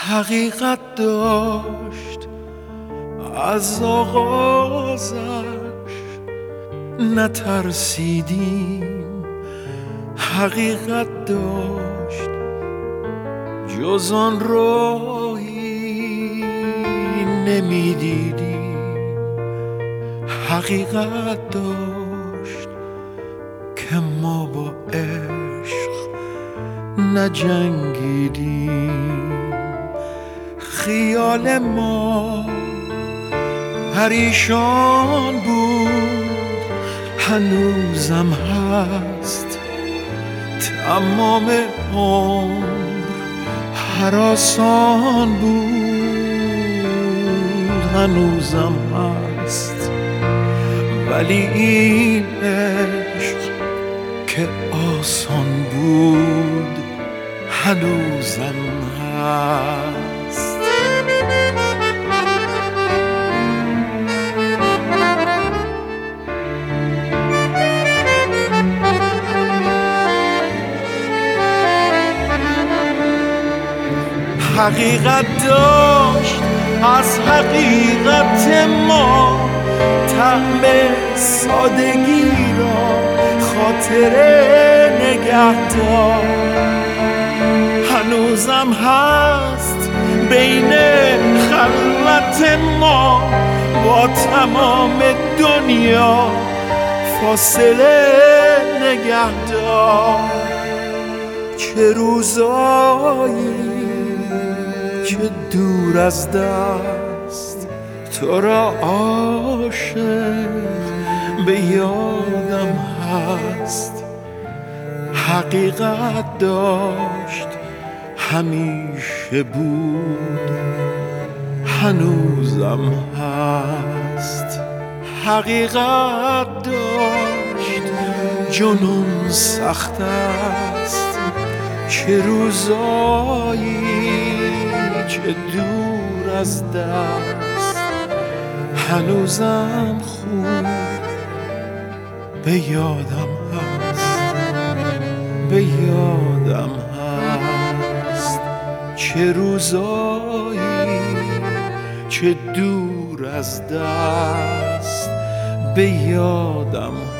حقیقت داشت از آغازش، نترسیدیم. حقیقت داشت جز آن راهی نمیدیدیم. حقیقت داشت که ما با عشق نجنگیدیم. خیال ما پریشان بود، هنوزم هست. تمام عمر هراسان بود، هنوزم هست. ولی این عشق که آسان بود هنوزم هست. حقیقت داشت از حقیقت ما، طعم سادگی را خاطره نگه دار. هنوزم هست بین خلوت ما با تمام دنیا فاصله نگه دار. چه روزایی که دور از دست تو را عاشق به یادم هست. حقیقت داشت همیشه بود، هنوزم هست. حقیقت داشت جنون سخت است، چه روزایی که دور از دست هنوزم خوب به یادم هست، به یادم هست. چه روزایی که دور از دست به یادم هست.